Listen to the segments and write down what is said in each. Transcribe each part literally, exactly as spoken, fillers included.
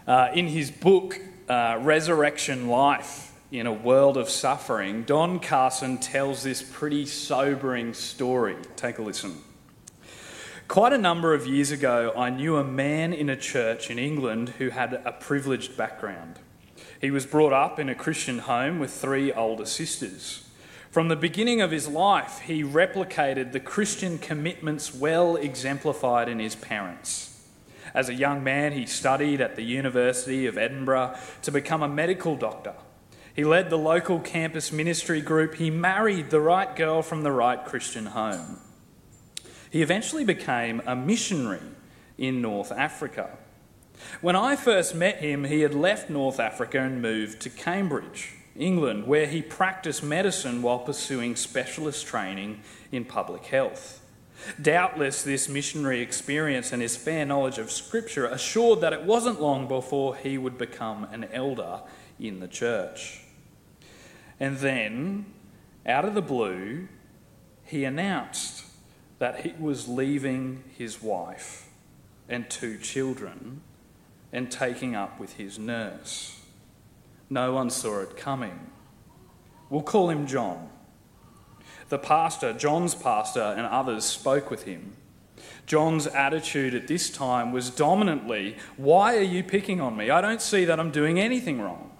Uh, in his book, uh, Resurrection Life in a World of Suffering, Don Carson tells this pretty sobering story. Take a listen. Quite a number of years ago, I knew a man in a church in England who had a privileged background. He was brought up in a Christian home with three older sisters. From the beginning of his life, he replicated the Christian commitments well exemplified in his parents. As a young man, he studied at the University of Edinburgh to become a medical doctor. He led the local campus ministry group. He married the right girl from the right Christian home. He eventually became a missionary in North Africa. When I first met him, he had left North Africa and moved to Cambridge, England, where he practiced medicine while pursuing specialist training in public health. Doubtless, this missionary experience and his fair knowledge of Scripture assured that it wasn't long before he would become an elder in the church. And then, out of the blue, he announced that he was leaving his wife and two children and taking up with his nurse. No one saw it coming. We'll call him John. The pastor, John's pastor, and others spoke with him. John's attitude at this time was dominantly, "Why are you picking on me? I don't see that I'm doing anything wrong."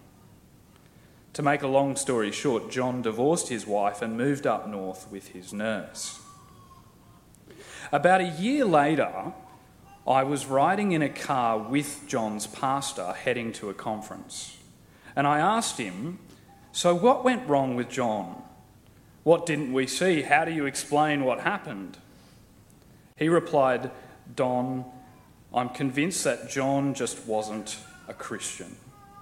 To make a long story short, John divorced his wife and moved up north with his nurse. About a year later, I was riding in a car with John's pastor heading to a conference. And I asked him, "So what went wrong with John? What didn't we see? How do you explain what happened?" He replied, "Don, I'm convinced that John just wasn't a Christian."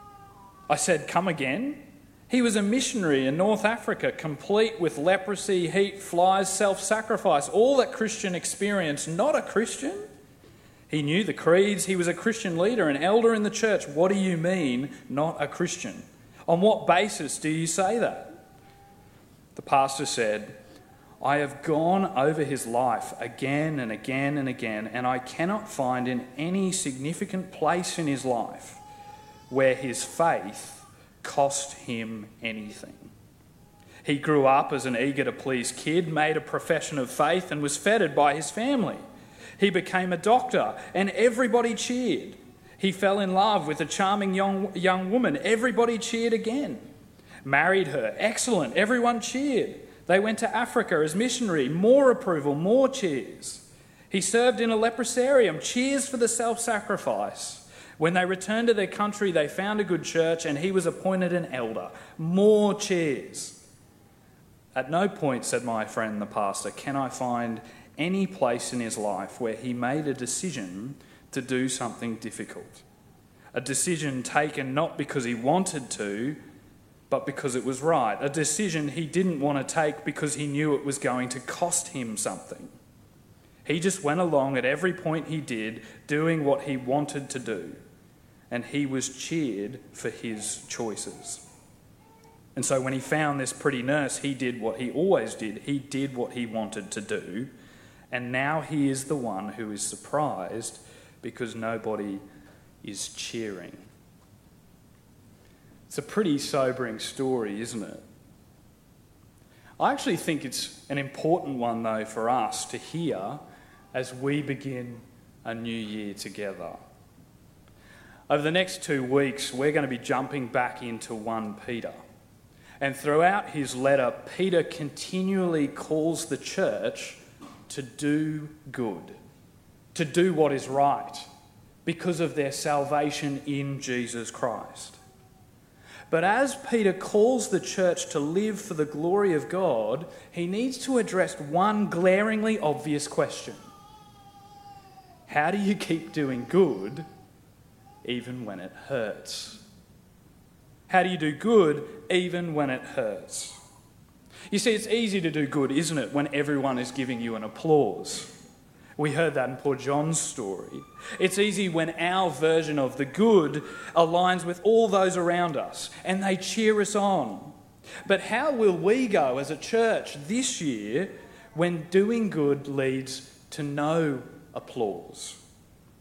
I said, "Come again?" "He was a missionary in North Africa, complete with leprosy, heat, flies, self-sacrifice, all that Christian experience, not a Christian. He knew the creeds, he was a Christian leader, an elder in the church. What do you mean, not a Christian? On what basis do you say that?" The pastor said, "I have gone over his life again and again and again, and I cannot find in any significant place in his life where his faith cost him anything. He grew up as an eager-to-please kid, made a profession of faith, and was feted by his family. He became a doctor, and everybody cheered. He fell in love with a charming young, young woman. Everybody cheered again. Married her. Excellent. Everyone cheered. They went to Africa as missionary. More approval, more cheers. He served in a leprosarium. Cheers for the self-sacrifice. When they returned to their country, they found a good church and he was appointed an elder. More cheers. At no point, said my friend the pastor, can I find any place in his life where he made a decision to do something difficult. A decision taken not because he wanted to, but because it was right. A decision he didn't want to take because he knew it was going to cost him something. He just went along at every point he did, doing what he wanted to do. And he was cheered for his choices. And so when he found this pretty nurse, he did what he always did. He did what he wanted to do. And now he is the one who is surprised because nobody is cheering. It's a pretty sobering story, isn't it? I actually think it's an important one, though, for us to hear as we begin a new year together. Over the next two weeks, we're going to be jumping back into First Peter. And throughout his letter, Peter continually calls the church to do good, to do what is right, because of their salvation in Jesus Christ. But as Peter calls the church to live for the glory of God, he needs to address one glaringly obvious question. How do you keep doing good even when it hurts? How do you do good even when it hurts? You see, it's easy to do good, isn't it, when everyone is giving you an applause? We heard that in poor John's story. It's easy when our version of the good aligns with all those around us and they cheer us on. But how will we go as a church this year when doing good leads to no applause?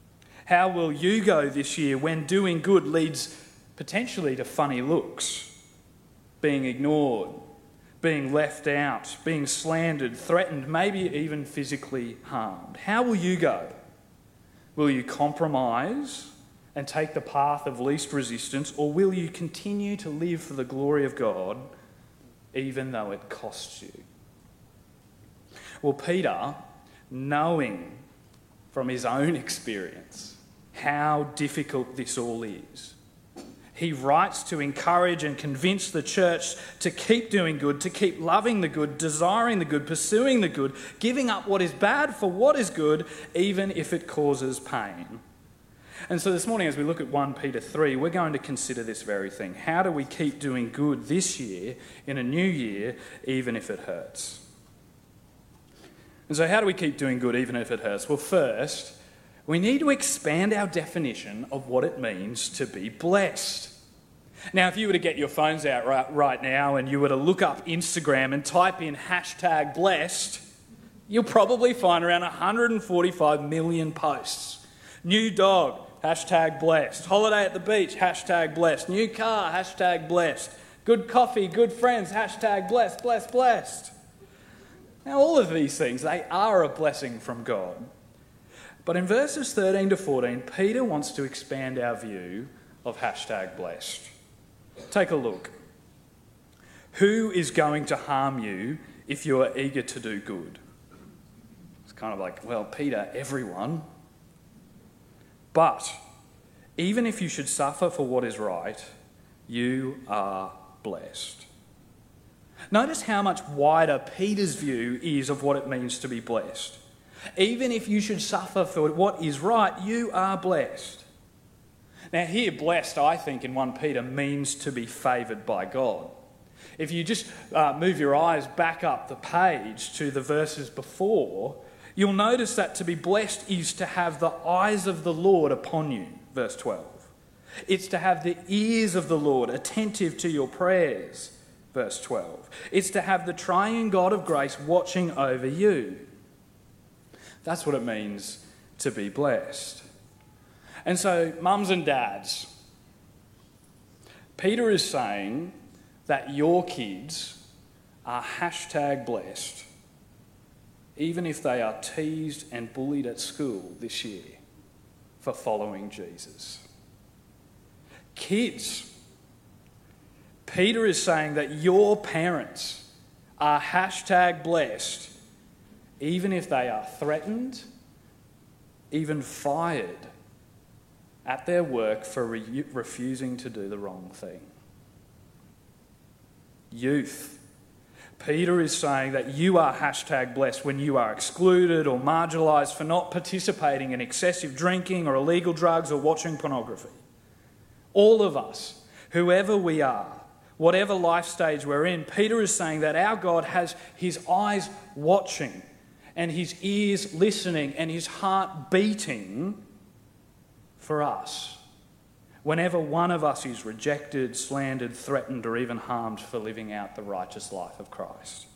How will you go this year when doing good leads potentially to funny looks, being ignored, being left out, being slandered, threatened, maybe even physically harmed? How will you go? Will you compromise and take the path of least resistance, or will you continue to live for the glory of God even though it costs you? Well, Peter, knowing from his own experience how difficult this all is, he writes to encourage and convince the church to keep doing good, to keep loving the good, desiring the good, pursuing the good, giving up what is bad for what is good, even if it causes pain. And so this morning, as we look at First Peter three, we're going to consider this very thing. How do we keep doing good this year, in a new year, even if it hurts? And so how do we keep doing good even if it hurts? Well, first, we need to expand our definition of what it means to be blessed. Now, if you were to get your phones out right, right now and you were to look up Instagram and type in hashtag blessed, you'll probably find around one hundred forty-five million posts. New dog, hashtag blessed. Holiday at the beach, hashtag blessed. New car, hashtag blessed. Good coffee, good friends, hashtag blessed, blessed, blessed. Now, all of these things, they are a blessing from God. But in verses thirteen to fourteen, Peter wants to expand our view of hashtag blessed. Take a look. Who is going to harm you if you are eager to do good? It's kind of like, well, Peter, everyone. But even if you should suffer for what is right, you are blessed. Notice how much wider Peter's view is of what it means to be blessed. Even if you should suffer for what is right, you are blessed. Now here, blessed, I think, in First Peter means to be favoured by God. If you just uh, move your eyes back up the page to the verses before, you'll notice that to be blessed is to have the eyes of the Lord upon you, verse twelve. It's to have the ears of the Lord attentive to your prayers, verse twelve. It's to have the triune God of grace watching over you. That's what it means to be blessed. And so, mums and dads, Peter is saying that your kids are hashtag blessed, even if they are teased and bullied at school this year for following Jesus. Kids, Peter is saying that your parents are hashtag blessed, even if they are threatened, even fired at their work for re- refusing to do the wrong thing. Youth, Peter is saying that you are hashtag blessed when you are excluded or marginalised for not participating in excessive drinking or illegal drugs or watching pornography. All of us, whoever we are, whatever life stage we're in, Peter is saying that our God has his eyes watching and his ears listening and his heart beating for us whenever one of us is rejected, slandered, threatened, or even harmed for living out the righteous life of Christ.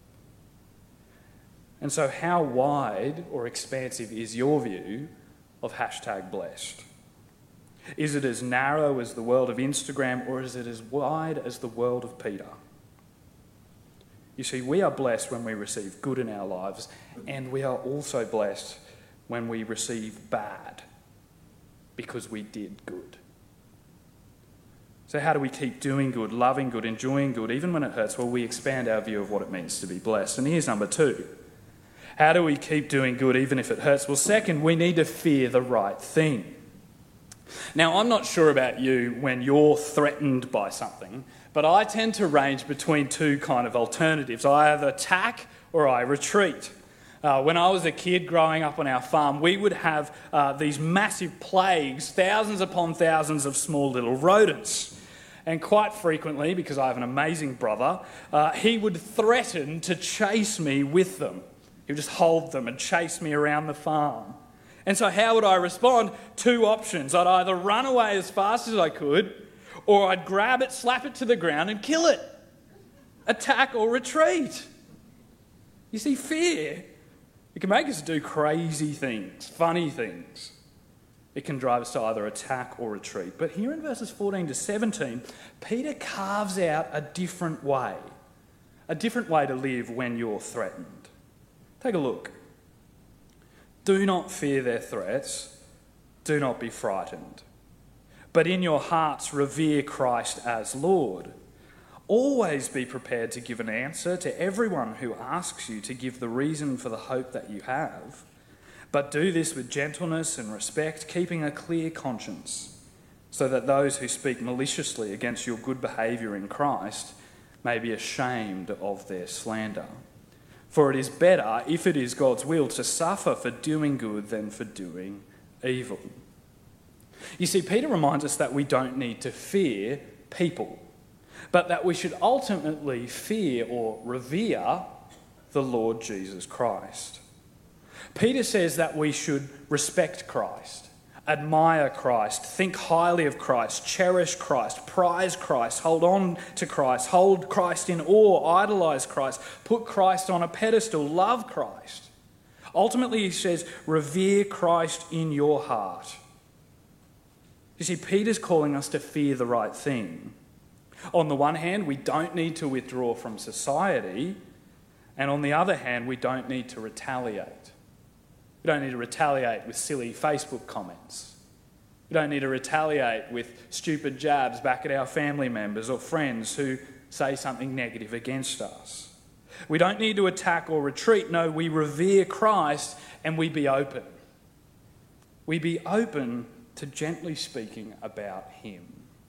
And so how wide or expansive is your view of hashtag blessed? Is it as narrow as the world of Instagram, or is it as wide as the world of Peter? You see, we are blessed when we receive good in our lives, and we are also blessed when we receive bad because we did good. So how do we keep doing good, loving good, enjoying good, even when it hurts? Well, we expand our view of what it means to be blessed. And here's number two. How do we keep doing good even if it hurts? Well, second, we need to fear the right thing. Now, I'm not sure about you when you're threatened by something, but I tend to range between two kind of alternatives. I either attack or I retreat. Uh, when I was a kid growing up on our farm, we would have uh, these massive plagues, thousands upon thousands of small little rodents. And quite frequently, because I have an amazing brother, uh, he would threaten to chase me with them. He would just hold them and chase me around the farm. And so how would I respond? Two options. I'd either run away as fast as I could, or I'd grab it, slap it to the ground and kill it. Attack or retreat. You see, fear, it can make us do crazy things, funny things. It can drive us to either attack or retreat. But here in verses fourteen to seventeen, Peter carves out a different way, a different way to live when you're threatened. Take a look. Do not fear their threats. Do not be frightened. But in your hearts revere Christ as Lord. Always be prepared to give an answer to everyone who asks you to give the reason for the hope that you have. But do this with gentleness and respect, keeping a clear conscience, so that those who speak maliciously against your good behaviour in Christ may be ashamed of their slander. For it is better, if it is God's will, to suffer for doing good than for doing evil. You see, Peter reminds us that we don't need to fear people, but that we should ultimately fear or revere the Lord Jesus Christ. Peter says that we should respect Christ, admire Christ, think highly of Christ, cherish Christ, prize Christ, hold on to Christ, hold Christ in awe, idolise Christ, put Christ on a pedestal, love Christ. Ultimately, he says, revere Christ in your heart. You see, Peter's calling us to fear the right thing. On the one hand, we don't need to withdraw from society, and on the other hand, we don't need to retaliate. We don't need to retaliate with silly Facebook comments. We don't need to retaliate with stupid jabs back at our family members or friends who say something negative against us. We don't need to attack or retreat. No, we revere Christ and we be open. We be open to gently speaking about him.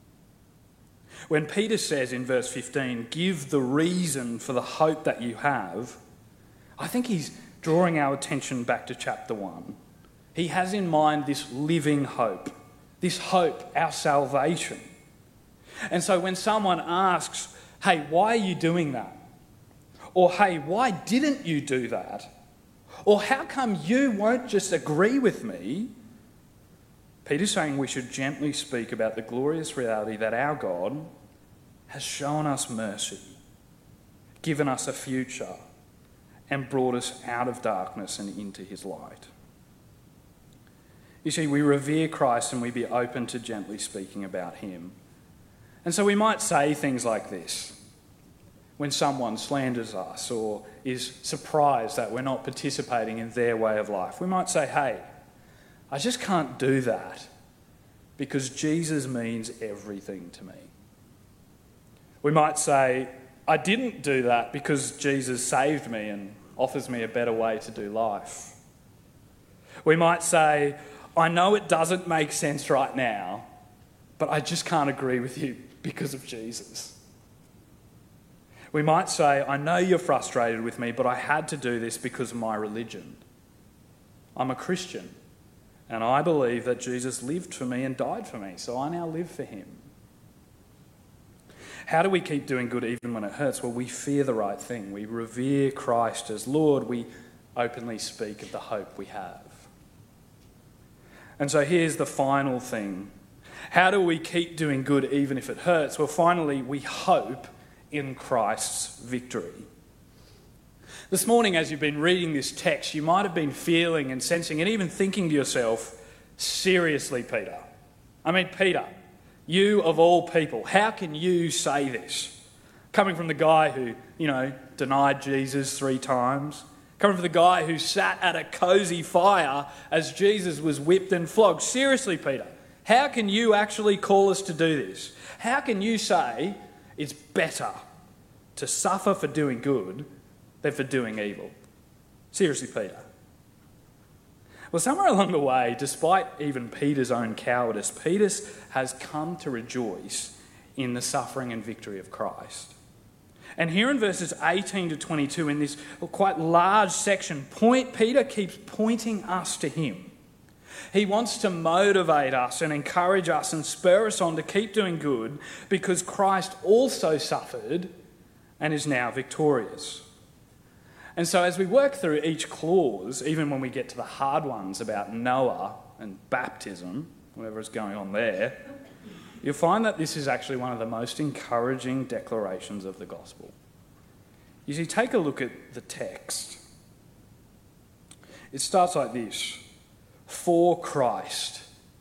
When Peter says in verse fifteen, give the reason for the hope that you have, I think he's drawing our attention back to chapter one. He has in mind this living hope, this hope, our salvation. And so when someone asks, hey, why are you doing that? Or hey, why didn't you do that? Or how come you won't just agree with me? Peter's saying we should gently speak about the glorious reality that our God has shown us mercy, given us a future, and brought us out of darkness and into his light. You see, we revere Christ and we be open to gently speaking about him. And so we might say things like this when someone slanders us or is surprised that we're not participating in their way of life. We might say, hey, I just can't do that because Jesus means everything to me. We might say, I didn't do that because Jesus saved me and offers me a better way to do life. We might say, I know it doesn't make sense right now, but I just can't agree with you because of Jesus. We might say, I know you're frustrated with me, but I had to do this because of my religion. I'm a Christian, and I believe that Jesus lived for me and died for me, so I now live for him. How do we keep doing good even when it hurts? Well, we fear the right thing. We revere Christ as Lord. We openly speak of the hope we have. And so here's the final thing. How do we keep doing good even if it hurts? Well, finally, we hope in Christ's victory. This morning, as you've been reading this text, you might have been feeling and sensing and even thinking to yourself, seriously, Peter. I mean, Peter, you of all people, how can you say this? Coming from the guy who, you know, denied Jesus three times. Coming from the guy who sat at a cosy fire as Jesus was whipped and flogged. Seriously, Peter, how can you actually call us to do this? How can you say it's better to suffer for doing good than for doing evil? Seriously, Peter. Well, somewhere along the way, despite even Peter's own cowardice, Peter has come to rejoice in the suffering and victory of Christ. And here in verses eighteen to twenty-two, in this quite large section, point, Peter keeps pointing us to him. He wants to motivate us and encourage us and spur us on to keep doing good because Christ also suffered and is now victorious. And so as we work through each clause, even when we get to the hard ones about Noah and baptism, whatever is going on there, you'll find that this is actually one of the most encouraging declarations of the gospel. You see, take a look at the text. It starts like this: for Christ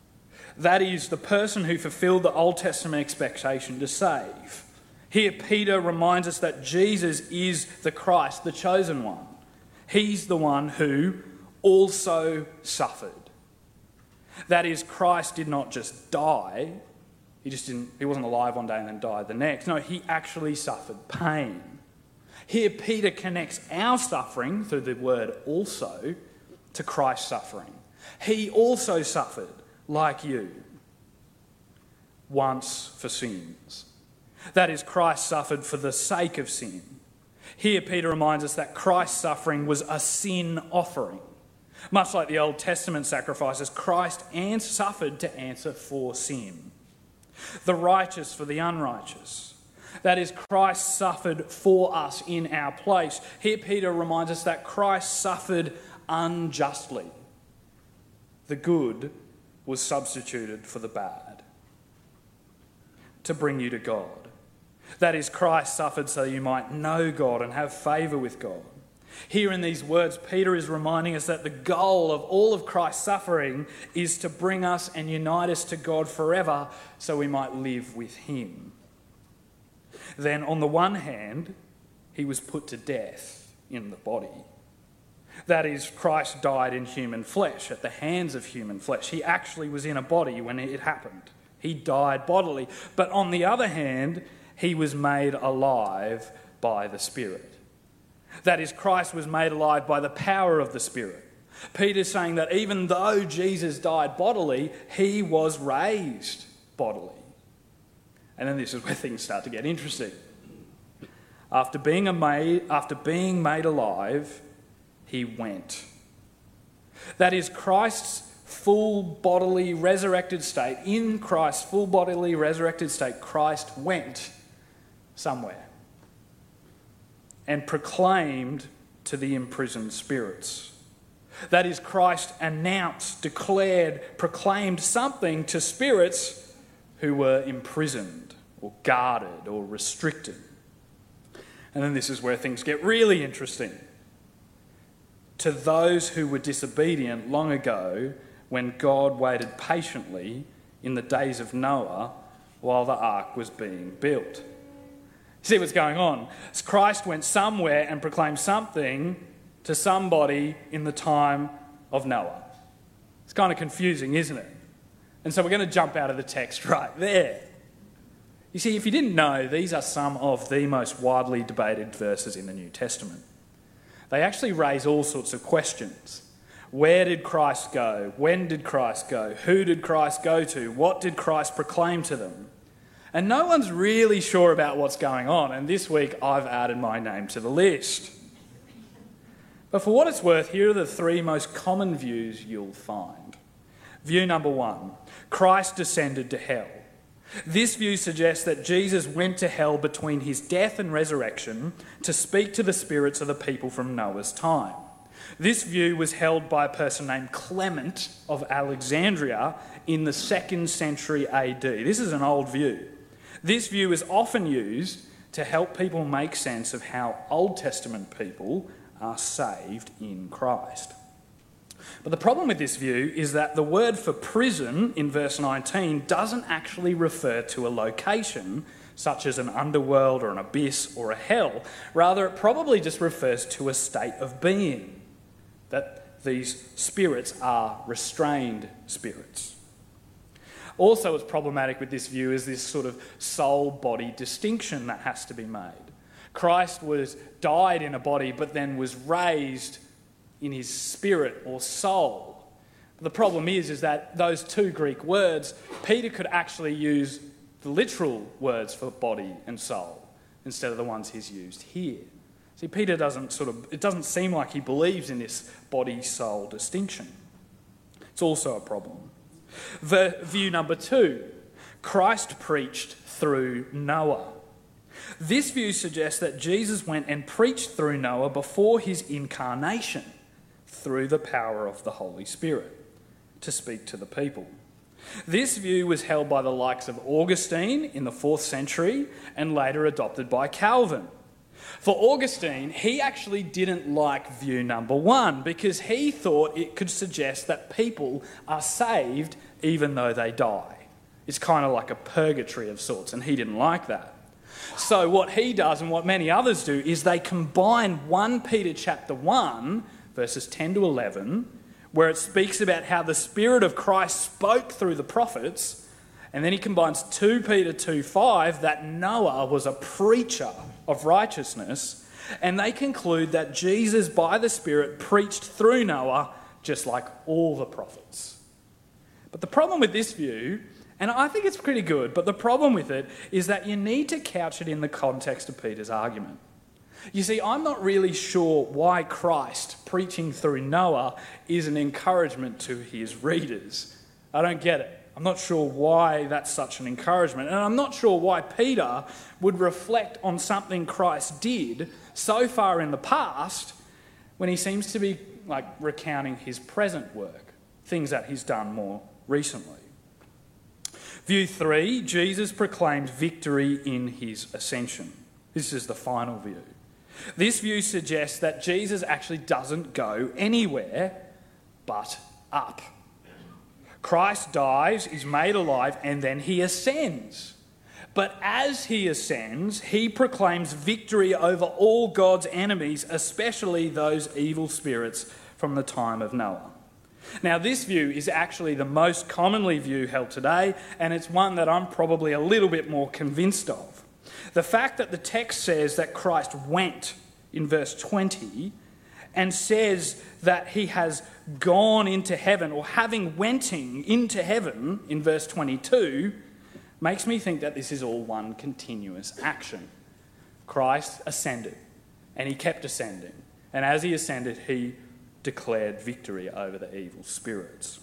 That is, the person who fulfilled the Old Testament expectation to save. Here, Peter reminds us that Jesus is the Christ, the chosen one. He's the one who also suffered. That is, Christ did not just die. He just didn't, he wasn't alive one day and then died the next. No, he actually suffered pain. Here, Peter connects our suffering through the word also to Christ's suffering. He also suffered like you once for sins. That is, Christ suffered for the sake of sin. Here, Peter reminds us that Christ's suffering was a sin offering. Much like the Old Testament sacrifices, Christ suffered to answer for sin. The righteous for the unrighteous. That is, Christ suffered for us in our place. Here, Peter reminds us that Christ suffered unjustly. The good was substituted for the bad to bring you to God. That is, Christ suffered so you might know God and have favour with God. Here in these words, Peter is reminding us that the goal of all of Christ's suffering is to bring us and unite us to God forever so we might live with him. Then, on the one hand, he was put to death in the body. That is, Christ died in human flesh, at the hands of human flesh. He actually was in a body when it happened. He died bodily. But on the other hand, he was made alive by the Spirit. That is, Christ was made alive by the power of the Spirit. Peter's saying that even though Jesus died bodily, he was raised bodily. And then this is where things start to get interesting. After being, a made, after being made alive, he went. That is, Christ's full bodily resurrected state, in Christ's full bodily resurrected state, Christ went somewhere and proclaimed to the imprisoned spirits. That is, Christ announced, declared, proclaimed something to spirits who were imprisoned or guarded or restricted. And then this is where things get really interesting. To those who were disobedient long ago, when God waited patiently in the days of Noah while the ark was being built. See what's going on? Christ went somewhere and proclaimed something to somebody in the time of Noah. It's kind of confusing, isn't it? And so we're going to jump out of the text right there. You see, if you didn't know, these are some of the most widely debated verses in the New Testament. They actually raise all sorts of questions. Where did Christ go? When did Christ go? Who did Christ go to? What did Christ proclaim to them? And no one's really sure about what's going on, and this week I've added my name to the list. But for what it's worth, here are the three most common views you'll find. View number one, Christ descended to hell. This view suggests that Jesus went to hell between his death and resurrection to speak to the spirits of the people from Noah's time. This view was held by a person named Clement of Alexandria in the second century A D. This is an old view. This view is often used to help people make sense of how Old Testament people are saved in Christ. But the problem with this view is that the word for prison in verse nineteen doesn't actually refer to a location, such as an underworld or an abyss or a hell. Rather, it probably just refers to a state of being, that these spirits are restrained spirits. Also, what's problematic with this view is this sort of soul-body distinction that has to be made. Christ was died in a body, but then was raised in his spirit or soul. The problem is, is that those two Greek words, Peter could actually use the literal words for body and soul instead of the ones he's used here. See, Peter doesn't sort of, it doesn't seem like he believes in this body-soul distinction. It's also a problem. The view number two, Christ preached through Noah. This view suggests that Jesus went and preached through Noah before his incarnation through the power of the Holy Spirit to speak to the people. This view was held by the likes of Augustine in the fourth century and later adopted by Calvin. For Augustine, he actually didn't like view number one because he thought it could suggest that people are saved even though they die. It's kind of like a purgatory of sorts, and he didn't like that. So what he does, and what many others do, is they combine First Peter chapter one, verses ten to eleven, where it speaks about how the Spirit of Christ spoke through the prophets, and then he combines Second Peter two five, that Noah was a preacher of righteousness, and they conclude that Jesus, by the Spirit, preached through Noah just like all the prophets. But the problem with this view, and I think it's pretty good, but the problem with it is that you need to couch it in the context of Peter's argument. You see, I'm not really sure why Christ preaching through Noah is an encouragement to his readers. I don't get it. I'm not sure why that's such an encouragement. And I'm not sure why Peter would reflect on something Christ did so far in the past when he seems to be like recounting his present work, things that he's done more recently. View three, Jesus proclaimed victory in his ascension. This is the final view. This view suggests that Jesus actually doesn't go anywhere but up. Christ dies, is made alive, and then he ascends. But as he ascends, he proclaims victory over all God's enemies, especially those evil spirits from the time of Noah. Now, this view is actually the most commonly view held today, and it's one that I'm probably a little bit more convinced of. The fact that the text says that Christ went in verse twenty and says that he has gone into heaven, or having wenting into heaven in verse twenty-two, makes me think that this is all one continuous action. Christ ascended, and he kept ascending. And as he ascended, he declared victory over the evil spirits.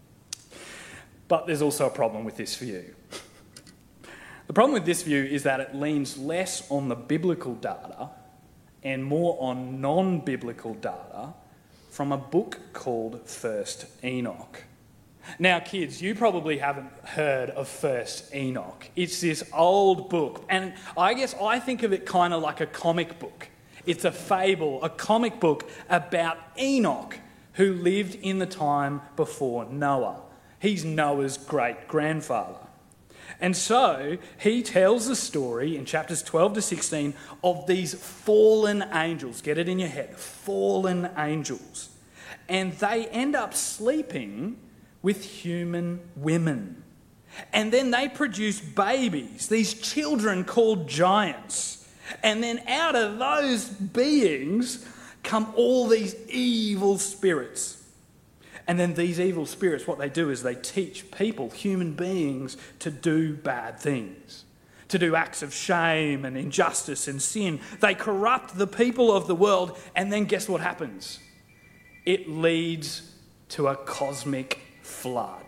But there's also a problem with this view. The problem with this view is that it leans less on the biblical data and more on non-biblical data from a book called First Enoch. Now, kids, you probably haven't heard of First Enoch. It's this old book, and I guess I think of it kind of like a comic book. It's a fable, a comic book about Enoch, who lived in the time before Noah. He's Noah's great-grandfather. And so he tells the story in chapters twelve to sixteen of these fallen angels. Get it in your head, fallen angels. And they end up sleeping with human women. And then they produce babies, these children called giants. And then out of those beings come all these evil spirits. And then these evil spirits, what they do is they teach people, human beings, to do bad things, to do acts of shame and injustice and sin. They corrupt the people of the world, and then guess what happens? It leads to a cosmic flood.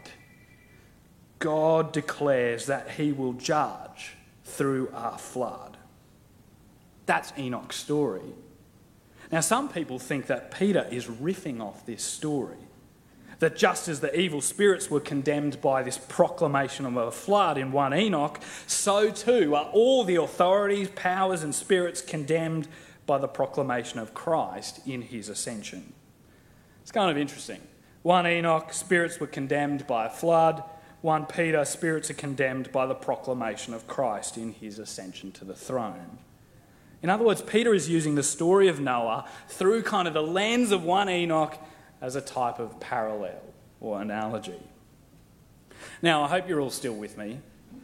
God declares that he will judge through a flood. That's Enoch's story. Now, some people think that Peter is riffing off this story, that just as the evil spirits were condemned by this proclamation of a flood in First Enoch, so too are all the authorities, powers and spirits condemned by the proclamation of Christ in his ascension. It's kind of interesting. First Enoch, spirits were condemned by a flood. First Peter, spirits are condemned by the proclamation of Christ in his ascension to the throne. In other words, Peter is using the story of Noah through kind of the lens of First Enoch as a type of parallel or analogy. Now, I hope you're all still with me.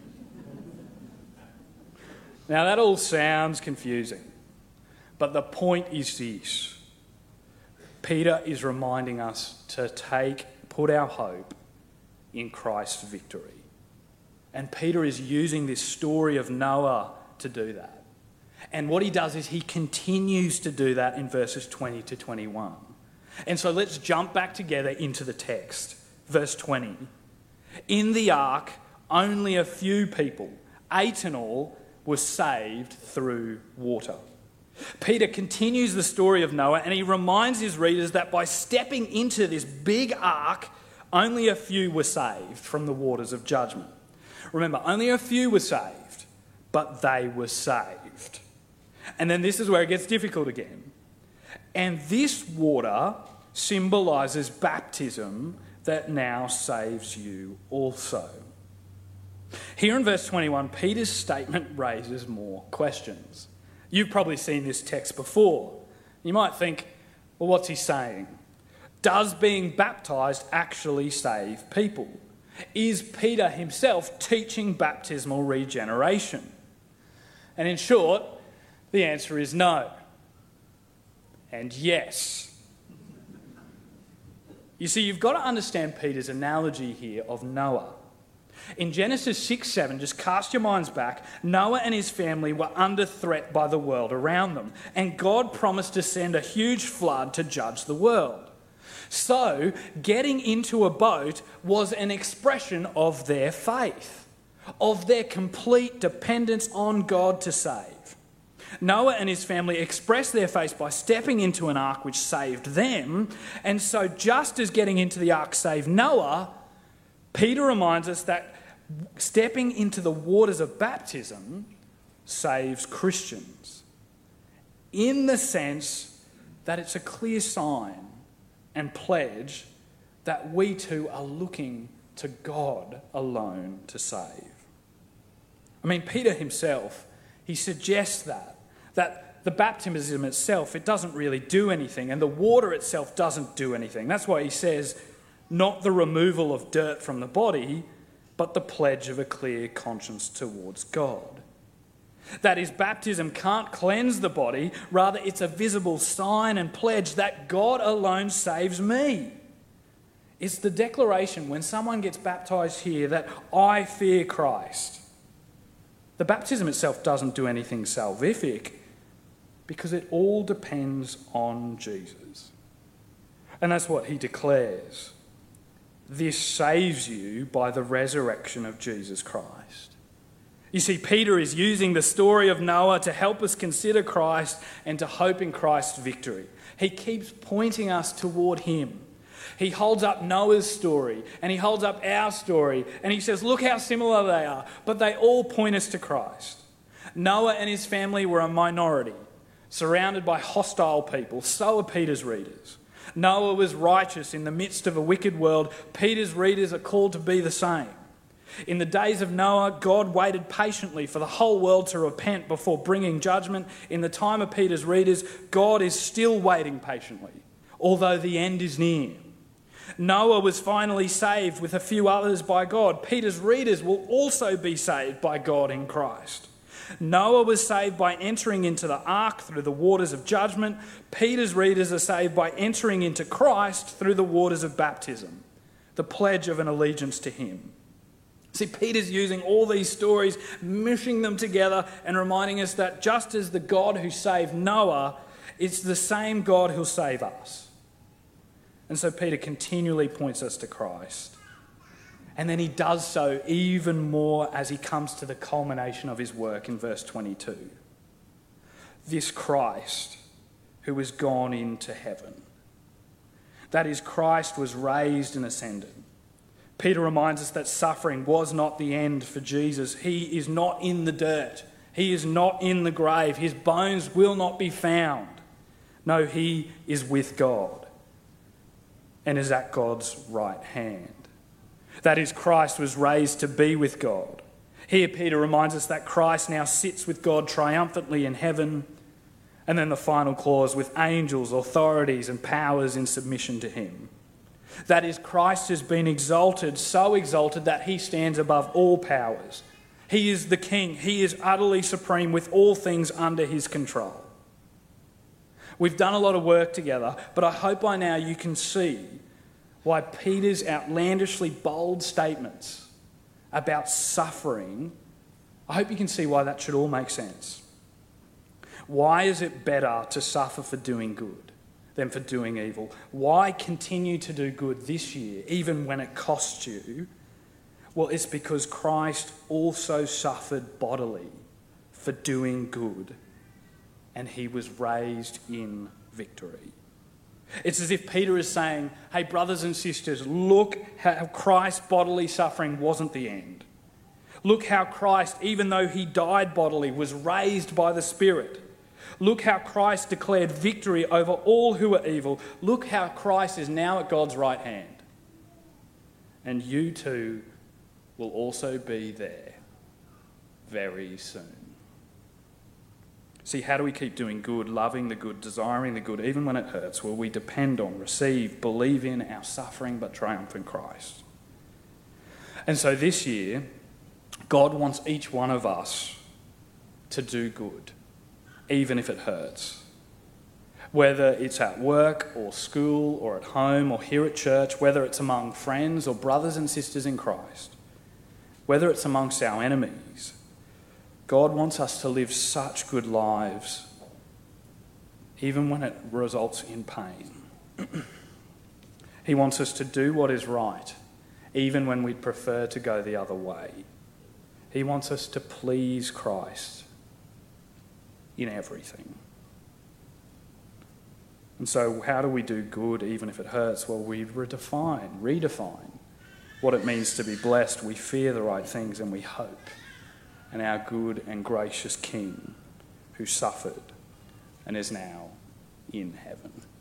Now, that all sounds confusing, but the point is this. Peter is reminding us to take, put our hope in Christ's victory. And Peter is using this story of Noah to do that. And what he does is he continues to do that in verses twenty to twenty-one. And so let's jump back together into the text. Verse twenty. In the ark, only a few people, eight in all, were saved through water. Peter continues the story of Noah, and he reminds his readers that by stepping into this big ark, only a few were saved from the waters of judgment. Remember, only a few were saved, but they were saved. And then this is where it gets difficult again. And this water symbolises baptism that now saves you also. Here in verse twenty-one, Peter's statement raises more questions. You've probably seen this text before. You might think, well, what's he saying? Does being baptised actually save people? Is Peter himself teaching baptismal regeneration? And in short, the answer is no. And yes. You see, you've got to understand Peter's analogy here of Noah. In Genesis six seven, just cast your minds back, Noah and his family were under threat by the world around them, and God promised to send a huge flood to judge the world. So, getting into a boat was an expression of their faith, of their complete dependence on God to save. Noah and his family expressed their faith by stepping into an ark which saved them, and so just as getting into the ark saved Noah, Peter reminds us that stepping into the waters of baptism saves Christians, in the sense that it's a clear sign and pledge that we too are looking to God alone to save. I mean, Peter himself, he suggests that, that the baptism itself, it doesn't really do anything, and the water itself doesn't do anything. That's why he says, not the removal of dirt from the body, but the pledge of a clear conscience towards God. That is, baptism can't cleanse the body, rather it's a visible sign and pledge that God alone saves me. It's the declaration when someone gets baptised here that I fear Christ. The baptism itself doesn't do anything salvific because it all depends on Jesus. And that's what he declares. This saves you by the resurrection of Jesus Christ. You see, Peter is using the story of Noah to help us consider Christ and to hope in Christ's victory. He keeps pointing us toward him. He holds up Noah's story and he holds up our story and he says, look how similar they are, but they all point us to Christ. Noah and his family were a minority, surrounded by hostile people. So are Peter's readers. Noah was righteous in the midst of a wicked world. Peter's readers are called to be the same. In the days of Noah, God waited patiently for the whole world to repent before bringing judgment. In the time of Peter's readers, God is still waiting patiently, although the end is near. Noah was finally saved with a few others by God. Peter's readers will also be saved by God in Christ. Noah was saved by entering into the ark through the waters of judgment. Peter's readers are saved by entering into Christ through the waters of baptism, the pledge of an allegiance to him. See, Peter's using all these stories, mushing them together and reminding us that just as the God who saved Noah, it's the same God who'll save us. And so Peter continually points us to Christ. And then he does so even more as he comes to the culmination of his work in verse twenty-two. This Christ who was gone into heaven. That is, Christ was raised and ascended. Peter reminds us that suffering was not the end for Jesus. He is not in the dirt. He is not in the grave. His bones will not be found. No, he is with God and is at God's right hand. That is, Christ was raised to be with God. Here Peter reminds us that Christ now sits with God triumphantly in heaven. And then the final clause, with angels, authorities and powers in submission to him. That is, Christ has been exalted, so exalted that he stands above all powers. He is the King. He is utterly supreme with all things under his control. We've done a lot of work together, but I hope by now you can see why Peter's outlandishly bold statements about suffering, I hope you can see why that should all make sense. Why is it better to suffer for doing good than for doing evil? Why continue to do good this year, even when it costs you? Well, it's because Christ also suffered bodily for doing good, and he was raised in victory. It's as if Peter is saying, hey, brothers and sisters, look how Christ's bodily suffering wasn't the end. Look how Christ, even though he died bodily, was raised by the Spirit. Look how Christ declared victory over all who are evil. Look how Christ is now at God's right hand. And you too will also be there very soon. See, how do we keep doing good, loving the good, desiring the good, even when it hurts? Well, we depend on, receive, believe in our suffering but triumph in Christ. And so this year, God wants each one of us to do good, even if it hurts. Whether it's at work or school or at home or here at church, whether it's among friends or brothers and sisters in Christ, whether it's amongst our enemies, God wants us to live such good lives, even when it results in pain. He wants us to do what is right, even when we'd prefer to go the other way. He wants us to please Christ in everything. And so how do we do good even if it hurts? Well, we redefine, redefine what it means to be blessed. We fear the right things and we hope in our good and gracious King who suffered and is now in heaven.